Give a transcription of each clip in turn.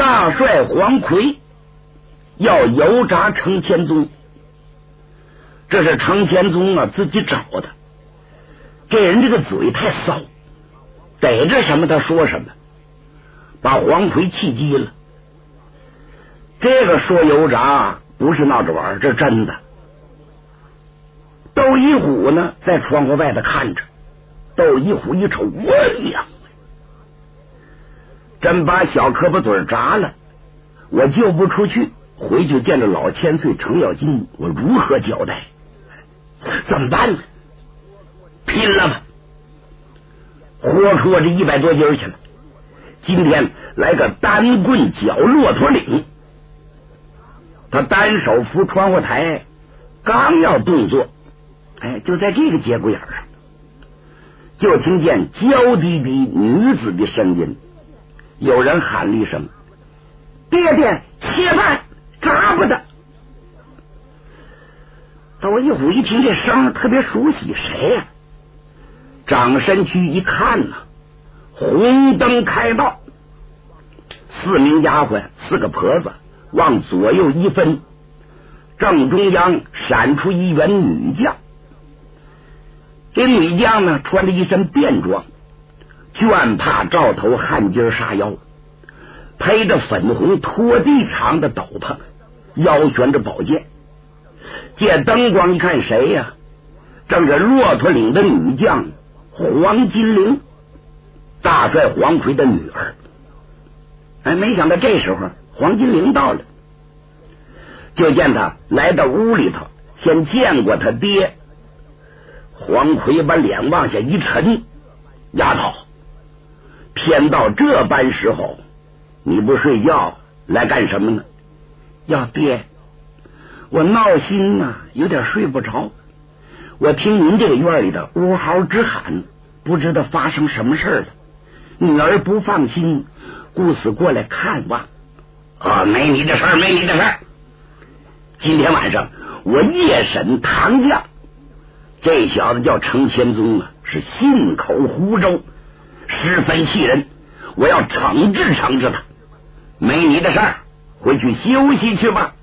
大帅黄奎要油炸程千宗，这是程千宗啊自己找的。这人这个嘴太骚，逮着什么他说什么，把黄奎气急了。这个说油炸不是闹着玩，这是真的。窦一虎呢在窗户外头看着，窦一虎一瞅，哎呀，真把小胳膊嘴炸了，我救不出去，回去见着老千岁程咬金，我如何交代？怎么办呢？拼了吧，豁出我这100多斤去了。今天来个单棍绞骆驼岭。他单手扶窗户台，刚要动作，就在这个节骨眼上，就听见娇滴滴女子的声音，有人喊了一声：“爹爹，切饭，炸不得！”窦一虎一听这声特别熟悉，谁呀？掌身躯一看呐，红灯开道，4名丫鬟，4个婆子往左右一分，正中央闪出一员女将。这女将呢，穿着一身便装，绢帕罩头，汗巾纱腰，披着粉红拖地长的斗篷，腰悬着宝剑。借灯光一看，谁呀？正是骆驼岭的女将黄金玲，大帅黄奎的女儿。没想到这时候黄金玲到了，就见他来到屋里头，先见过他爹。黄奎把脸往下一沉：“丫头，天到这般时候，你不睡觉来干什么呢？”“要爹，我闹心呐，有点睡不着。我听您这个院里的呜嚎直喊，不知道发生什么事了。女儿不放心，故此过来看望。”“没你的事儿，没你的事儿。今天晚上我夜审唐将，这小子叫程千宗啊，是信口胡诌，十分气人，我要惩治惩治他。没你的事儿，回去休息去吧。”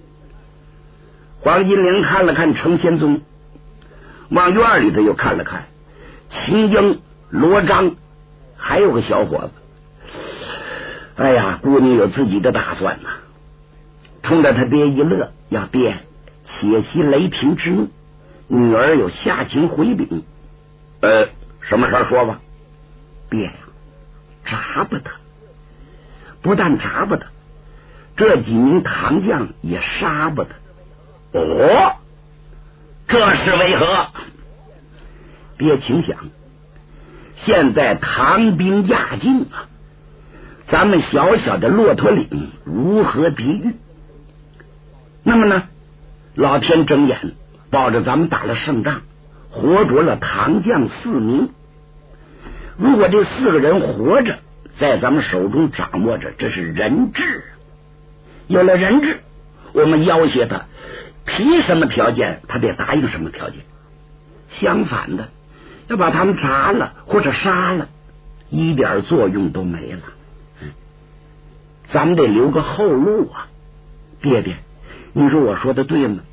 黄金玲看了看程千宗，往院里头又看了看秦英、罗章，还有个小伙子。哎呀，姑娘有自己的打算呐。冲着他爹一乐：“要爹，且息雷霆之怒，女儿有下情回禀。”“什么事说吧。”“爹呀，炸不得，不但炸不得，这几名唐将也杀不得。”“哦，这是为何？”“爹，请想，现在唐兵压境啊，咱们小小的骆驼岭如何抵御？那么呢，老天睁眼，保着咱们打了胜仗，活捉了唐将4名。如果这4个人活着，在咱们手中掌握着，这是人质。有了人质，我们要挟他，提什么条件，他得答应什么条件。相反的，要把他们炸了或者杀了，一点作用都没了。咱们得留个后路啊。爹爹，你说我说的对吗？”“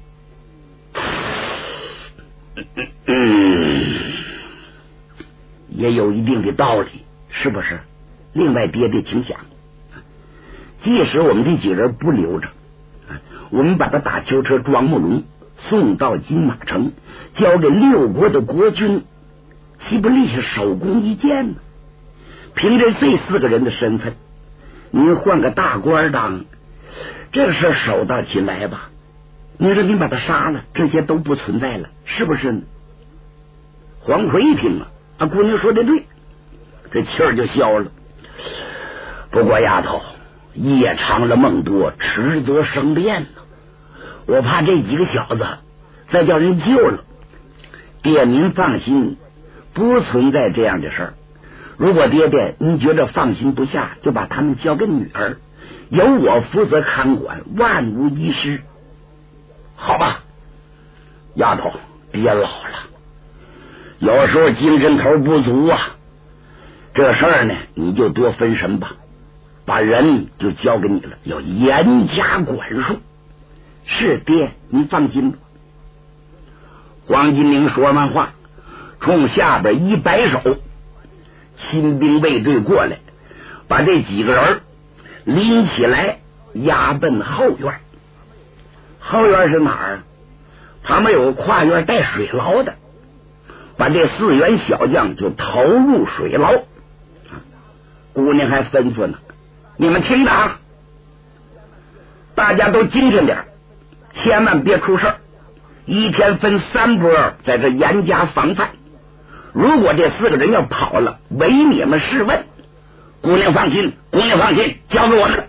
也有一定的道理，是不是？另外，爹爹请想，即使我们这几人不留着，我们把他打囚车装木笼，送到金马城，交给6国的国君，岂不立下首功一件呢？凭着这4个人的身份，您换个大官当，这个事手到擒来吧。你说你把他杀了，这些都不存在了，是不是呢？”黄奎一听姑娘说的对，这气儿就消了。不过丫头，夜长了梦多，迟则生变呢。我怕这几个小子再叫人救了。爹您放心，不存在这样的事儿。如果爹爹您觉着放心不下，就把他们交给女儿，由我负责看管，万无一失。好吧，丫头，别老了，有时候精神头不足啊。这事儿呢，你就多分神吧。 把人就交给你了，要严加管束。是爹，你放心吧。黄金玲说完话，冲下边一摆手，新兵卫队过来，把这几个人拎起来押奔后院。后院是哪儿？旁边有个跨院带水牢的，把这4员小将就投入水牢。姑娘还吩咐呢，你们听着啊，大家都精神点，千万别出事儿，一天分3波在这严加防范。如果这4个人要跑了，唯你们是问。姑娘放心，姑娘放心，交给我们。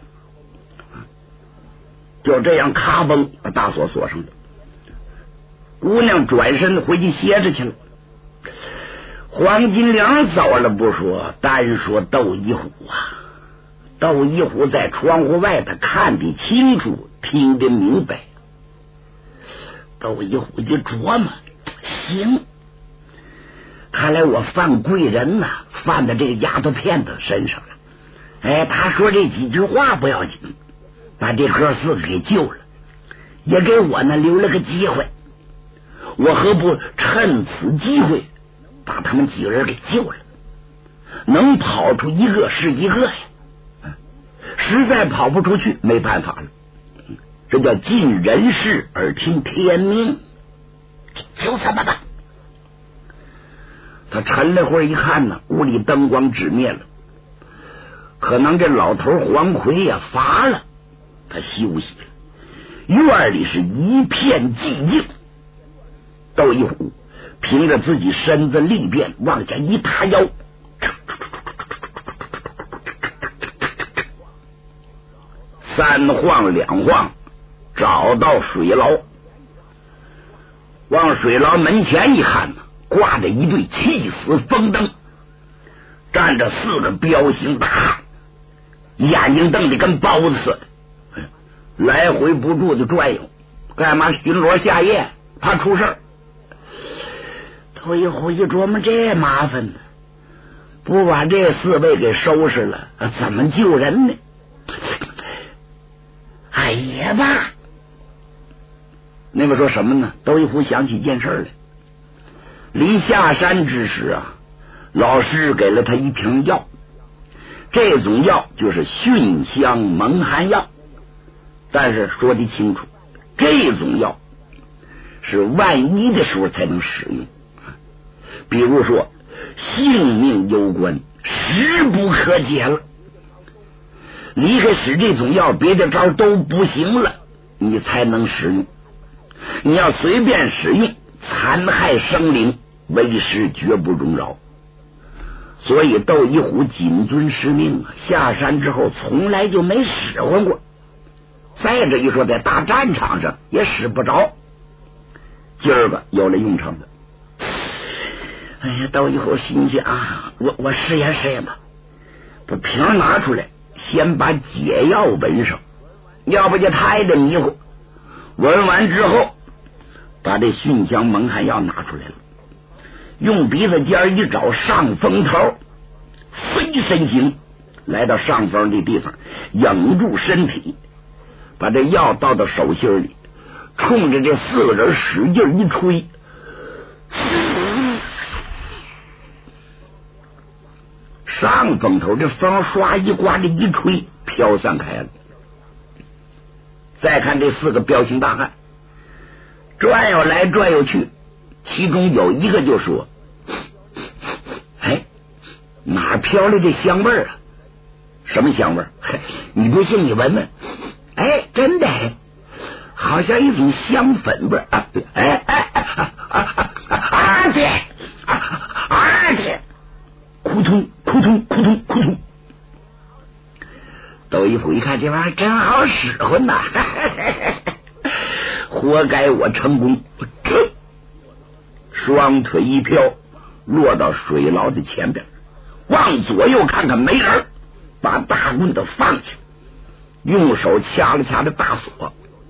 就这样咔嘣把大锁锁上了。姑娘转身回去歇着去了。黄金良走了不说，单说窦一虎啊。窦一虎在窗户外头看得清楚，听得明白。窦一虎就琢磨，行，看来我犯贵人呐，犯在这个丫头片子身上了。哎，他说这几句话不要紧，把这哥4个给救了，也给我呢留了个机会。我何不趁此机会把他们几个人给救了？能跑出一个是一个呀，实在跑不出去，没办法了。这叫尽人事而听天命，就这么办。他沉了会儿一看呢，屋里灯光只灭了，可能这老头黄奎呀乏了，他休息了。院里是一片寂静。窦一虎凭着自己身子力变往下一塌腰，3晃2晃找到水牢。往水牢门前一看呢，挂着一对气死风灯，站着4个彪形大汉，眼睛瞪得跟包子似的，来回不住的转悠，干嘛巡逻下夜，怕出事儿。窦一虎一琢磨，这麻烦呢，不把这4位给收拾了，怎么救人呢？哎呀吧，那个说什么呢？窦一虎想起一件事来，临下山之时啊，老师给了他一瓶药，这种药就是熏香蒙汗药，但是说得清楚，这种药是万一的时候才能使用，比如说性命攸关，时不可解了，离开使这种药，别的招都不行了，你才能使用。你要随便使用，残害生灵，为师绝不容饶。所以窦一虎谨遵师命啊，下山之后从来就没使唤过。再者一说，在大战场上也使不着，今儿个有了用场了。哎呀，窦一虎心想啊，我试验试验吧，把瓶拿出来，先把解药闻上，要不就他也得迷糊。闻完之后，把这熏香蒙汗药拿出来了，用鼻子尖一找上风头，飞身行，来到上风的地方，仰住身体，把这药倒到手心里，冲着这4个人使劲一吹，上风头这风唰一刮，这一吹飘散开了。再看这4个彪形大汉转悠来转悠去，其中有一个就说：哎，哪飘来这香味儿啊？什么香味儿？你不信你闻闻。哎，真的，好像一种香粉味儿。对，扑通扑通扑通扑通。窦一虎一看这玩意儿真好使唤呐，活该我成功。双腿一飘，落到水牢的前边，往左右看看没人，把大棍子放下，用手掐了掐的大锁。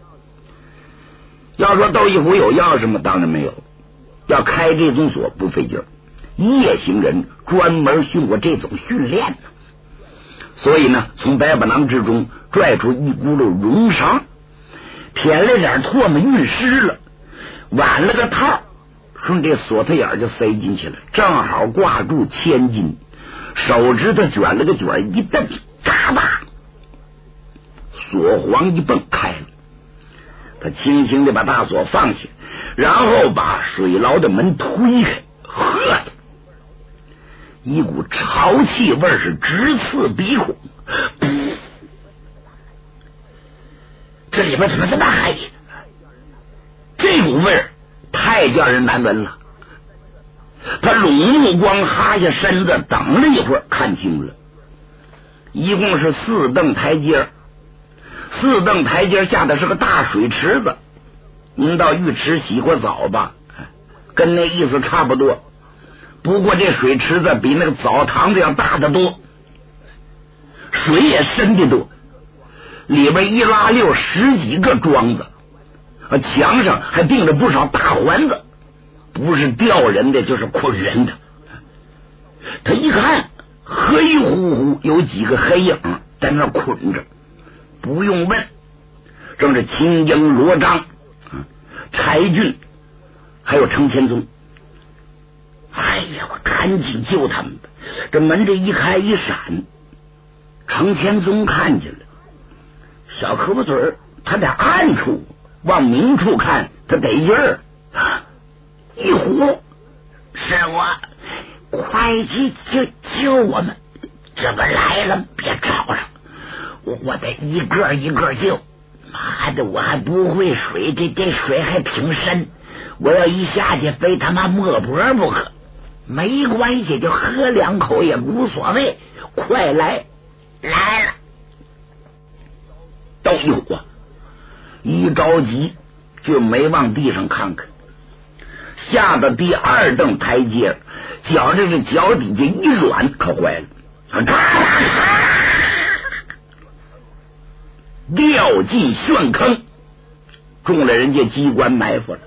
要说窦一虎有钥匙吗？当然没有，要开这种锁不费劲儿，夜行人专门训过这种训练呢。 所以呢，从白巴囊之中拽出一轱辘绒裳，添了点唾沫运湿了，挽了个套，顺这锁头眼就塞进去了，正好挂住千斤。手指头卷了个卷，一蹬，嘎巴，锁簧一蹦开了。他轻轻的把大锁放下，然后把水牢的门推开，呵，一股潮气味是直刺鼻孔。这里边怎么这么黑？这股味儿太叫人难闻了。他拢目光，哈下身子，等了一会儿，看清了，一共是4蹬台阶，4蹬台阶下的是个大水池子。您到浴池洗过澡吧？跟那意思差不多，不过这水池子比那个澡堂子要大得多，水也深得多，里边一拉溜10几个桩子，墙上还钉着不少大环子，不是吊人的就是捆人的。他一看，黑乎乎有几个黑影在那捆着，不用问，正是秦英、罗章、柴俊还有程千宗。哎呀，我赶紧救他们！这门这一开一闪，程千宗看见了，小胳膊嘴儿他在暗处，往明处看他得劲儿，一呼，是我，快去救我们！这个来了，别吵上，我得一个一个救。妈的，我还不会水，这水还挺深，我要一下去非他妈没脖不可。没关系，就喝2口也无所谓。快来！来了！窦一虎一着急就没往地上看看，下到第2蹬台阶，脚这脚底下一软，可坏了，掉进旋坑，中了人家机关埋伏了。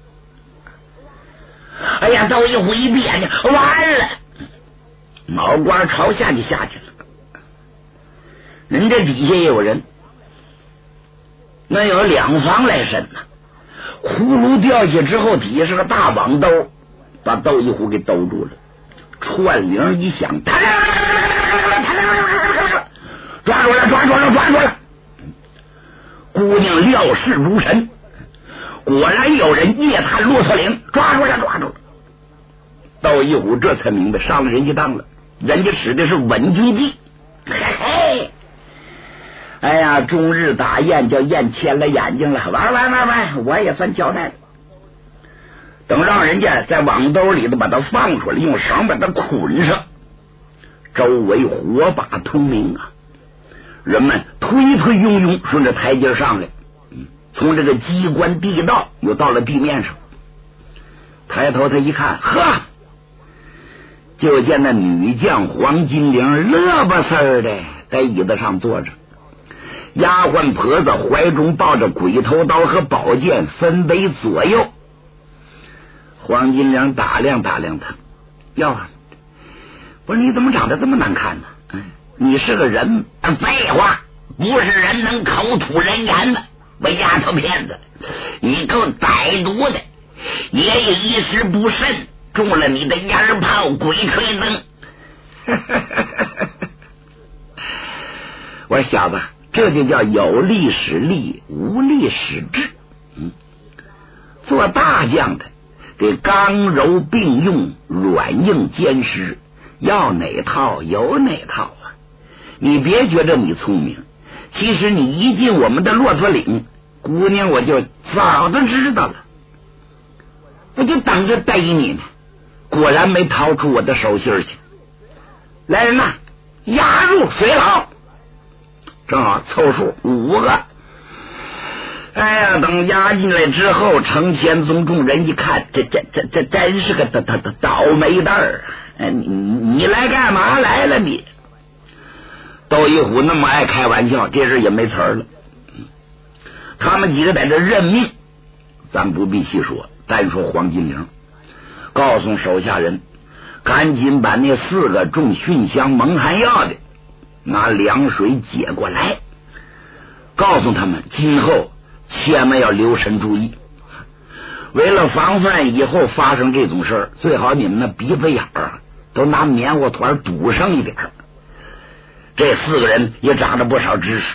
哎呀，窦一虎一别扭，完了，脑瓜朝下就下去了。人这底下也有人，那有2房来审呢。葫芦掉下之后，底下是个大网兜，把窦一虎给兜住了。串铃一响，抓住了，抓住了，抓住了！姑娘料事如神，果然有人夜探骆驼岭，抓住了，抓住了！窦一虎这才明白上了人家当了，人家使的是稳军计。嘿嘿，哎呀，终日打雁叫雁牵了眼睛了，完，我也算交代了。等让人家在网兜里头把它放出来，用绳把它捆上，周围火把通明啊，人们推推拥拥顺着台阶上来，从这个机关地道又到了地面上。抬头他一看，呵，就见那女将黄金玲乐巴丝儿的在椅子上坐着，丫鬟婆子怀中抱着鬼头刀和宝剑分为左右。黄金玲打量打量他，哟，不是你怎么长得这么难看呢？你是个人？废话，不是人能口吐人言的，我丫头片子，你够歹毒的！爷爷一时不慎中了你的烟炮鬼吹灯。我说小子，这就叫有力使力，无力使智。做大将的得刚柔并用，软硬兼施，要哪套有哪套啊！你别觉得你聪明，其实你一进我们的骆驼岭，姑娘我就早都知道了，我就等着逮你呢。果然没逃出我的手心去。来人呐，押入水牢。正好凑数5个。哎呀，等押进来之后，程千宗众人一看，这真是个倒霉蛋儿！你来干嘛来了你？窦一虎那么爱开玩笑，这事也没词儿了。他们几个在这认命，咱不必细说，单说黄金玲，告诉手下人，赶紧把那4个中熏香蒙汗药的拿凉水接过来，告诉他们今后千万要留神注意，为了防范以后发生这种事儿，最好你们那鼻子眼儿都拿棉花团堵上一点。这4个人也长了不少知识。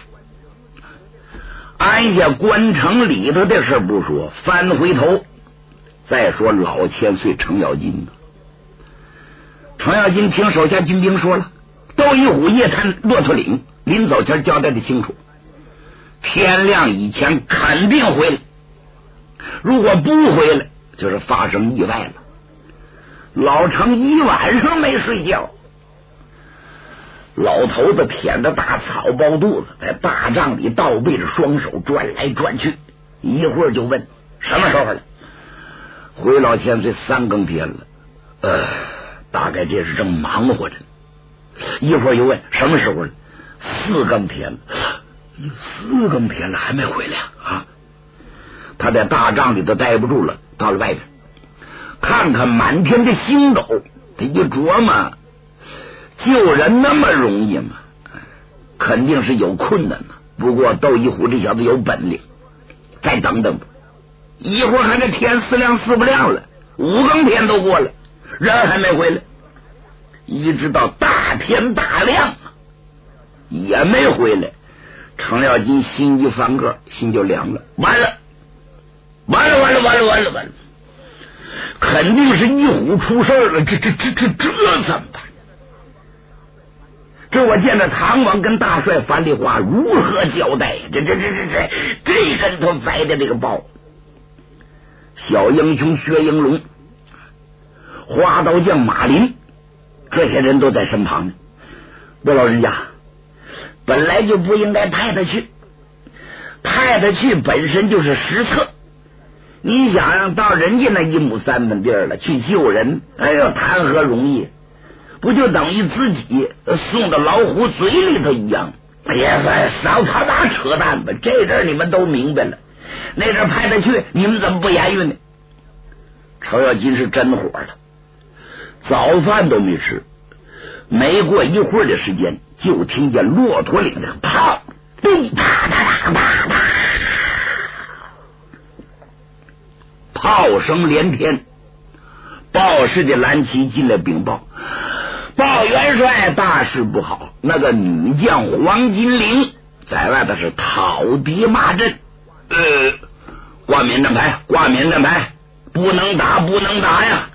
按下关城里头的事不说，翻回头再说老千岁程咬金。程咬金听手下军兵说了，窦一虎夜探骆驼岭，临走前交代的清楚，天亮以前肯定回来，如果不回来就是发生意外了。老程一晚上没睡觉，老头子舔着大草包肚子，在大帐里倒背着双手转来转去，一会儿就问什么时候了。回老千岁3更天了，大概这是正忙活着。一会儿又问什么时候了，4更天了，4更天了还没回来啊！他在大帐里都待不住了，到了外边看看满天的星斗，他一琢磨，救人那么容易吗？肯定是有困难的。不过窦一虎这小子有本领，再等等吧。一会儿看这天4亮4不亮了，5更天都过了，人还没回来，一直到大天大亮也没回来。程咬金心一翻个，心就凉了，完了，肯定是一虎出事了，这怎么办？这我见着唐王跟大帅樊梨花如何交代？这跟头栽的这个包。小英雄薛英龙、花刀匠马林，这些人都在身旁呢。我老人家本来就不应该派他去，本身就是失策。你想让到人家那1亩3分地了去救人，哎呦，谈何容易？不就等于自己送到老虎嘴里头一样？哎呀，少他妈扯淡吧！这阵你们都明白了，那阵派他去，你们怎么不言语呢？程咬金是真火了，早饭都没吃，没过一会儿的时间，就听见骆驼岭的炮咚啪啪啪啪，炮声连天。报事的蓝旗进来禀报，报元帅，大事不好，那个女将黄金玲在外头是讨敌骂阵，挂免战牌，不能打呀！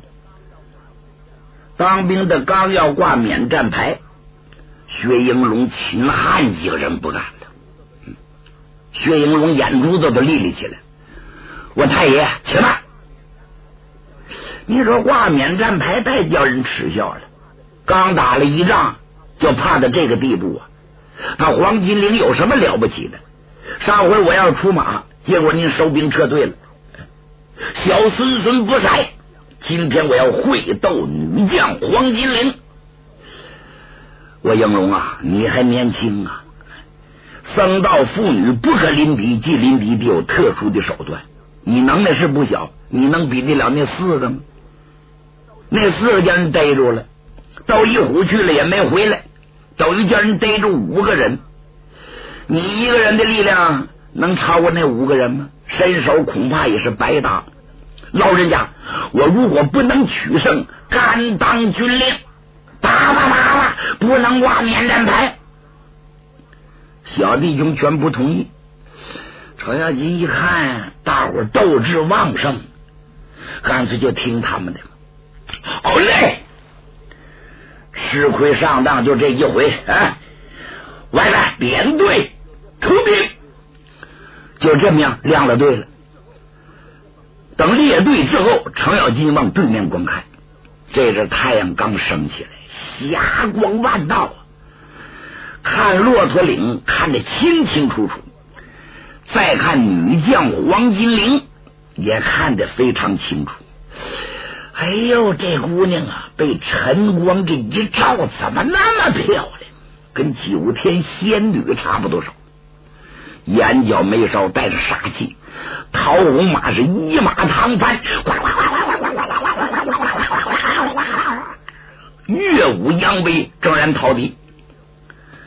当兵的刚要挂免战牌，薛英龙、秦汉几个人不干了。薛英龙眼珠子都立起来，我太爷且慢！你说挂免战牌太叫人耻笑了，刚打了一仗就怕到这个地步啊！他黄金陵有什么了不起的？上回我要出马，结果您收兵撤退了，小孙不才。今天我要会斗女将黄金陵。我英龙啊，你还年轻啊，僧道妇女不可临敌，即临敌必有特殊的手段。你能耐是不小，你能比得了那4个吗？那4个叫人逮住了，窦一虎去了也没回来，等于叫人逮住5个人。你一个人的力量能超过那5个人吗？身手恐怕也是白搭。老人家，我如果不能取胜，甘当军令。打吧，不能挂免战牌。小弟兄全不同意。程咬金一看大伙斗志旺盛，干脆就听他们的。好嘞，吃亏上当就这一回啊！外来编队出兵，就这么样亮了队了。等列队之后，程咬金往对面观看，这阵太阳刚升起来，霞光万道，看骆驼岭看得清清楚楚，再看女将黄金玲也看得非常清楚。哎呦，这姑娘啊，被晨光这一照，怎么那么漂亮？跟9天仙女差不多少，眼角眉梢带着杀气，桃红马是一马唐翻，乐舞扬威，正然逃敌。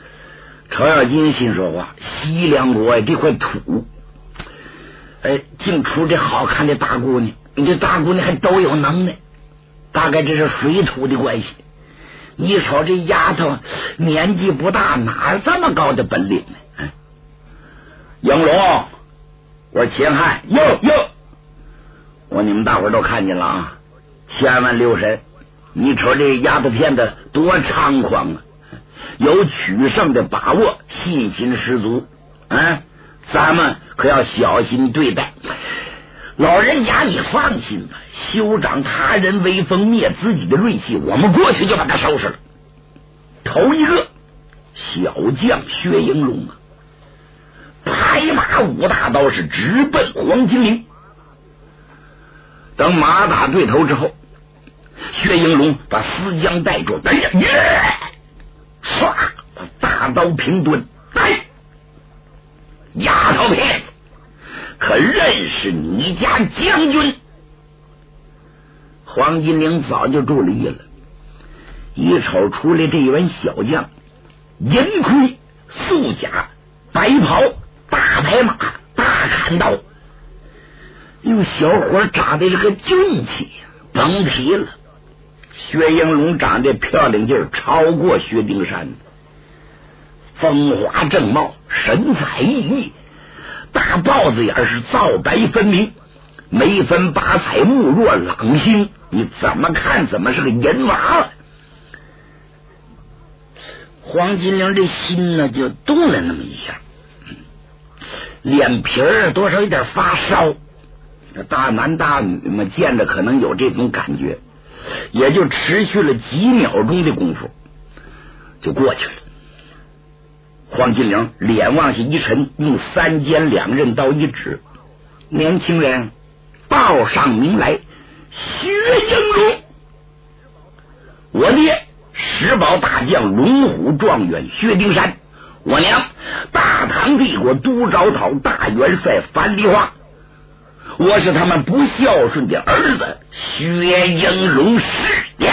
程咬金心说话，西凉国这块土，竟出这好看的大姑娘，你这大姑娘还都有能耐，大概这是水土的关系。你瞅这丫头年纪不大，哪这么高的本领呢？杨龙，我说秦汉，哟，我你们大伙都看见了啊，千万留神。你瞅这丫头片子多猖狂啊，有取胜的把握，信心十足。咱们可要小心对待。老人家你放心吧，休长他人威风，灭自己的锐气，我们过去就把他收拾了。头一个小将薛应龙啊，拍马舞大刀是直奔黄金陵。等马打对头之后，薛应龙把丝缰带住，唰，把大刀平蹲，丫头片子，可认识你家将军？黄金陵早就注意了，一瞅出来这一员小将，银盔素甲，白袍，大白马，大砍刀，用小伙长得这个俊气，甭提了。薛应龙长得漂亮劲儿超过薛丁山，风华正茂，神采奕奕，大豹子眼是皂白分明，眉分八彩，目若朗星，你怎么看怎么是个人娃娃。黄金陵这心呢就动了那么一下，脸皮儿多少有点发烧。大男大女嘛，见着可能有这种感觉，也就持续了几秒钟的功夫就过去了。黄金陵脸往下一沉，用三尖两刃刀一指，年轻人，报上名来。薛应龙，我爹石宝大将龙虎状元薛丁山，我娘大唐帝国都招讨大元帅樊梨花，我是他们不孝顺的儿子薛应龙是也。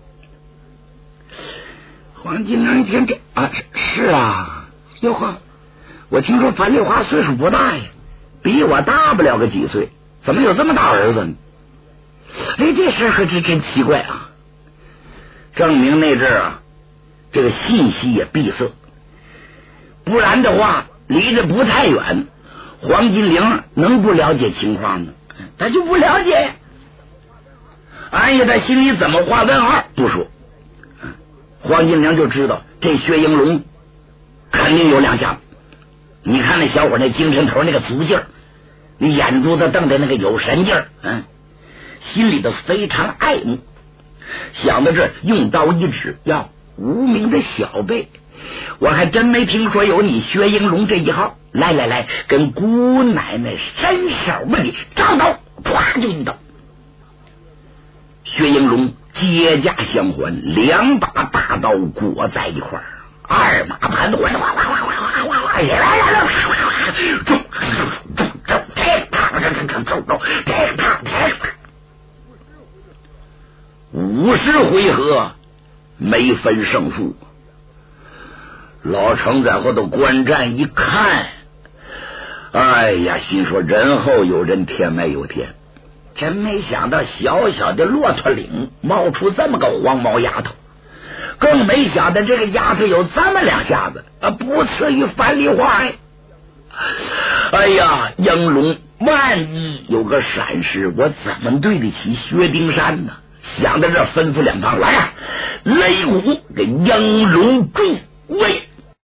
黄金陵一听这是啊，哟呵，我听说樊梨花岁数不大呀，比我大不了个几岁，怎么有这么大儿子呢？这事可真奇怪啊！证明那阵啊，这个信息也闭塞，不然的话离得不太远，黄金陵能不了解情况呢？他就不了解。哎呀，他心里怎么画问号不说，黄金陵就知道这薛应龙肯定有两下子。你看那小伙那精神头那个足劲儿，你眼珠子瞪着那个有神劲儿，心里头非常爱慕。想到这，用刀一指，无名的小辈，我还真没听说有你薛应龙这一号。来，跟姑奶奶伸手吧，你招刀，唰就一刀。薛应龙接驾相还，两把大刀裹在一块儿，二马盘桓，50回合没分胜负。老程在后头观战一看，哎呀，心说人后有人，天外有天，真没想到小小的骆驼岭冒出这么个黄毛丫头，更没想到这个丫头有这么两下子，不次于樊梨花。哎呀，应龙万一有个闪失，我怎么对得起薛丁山呢？想到这，吩咐两旁来雷鼓给应龙助威。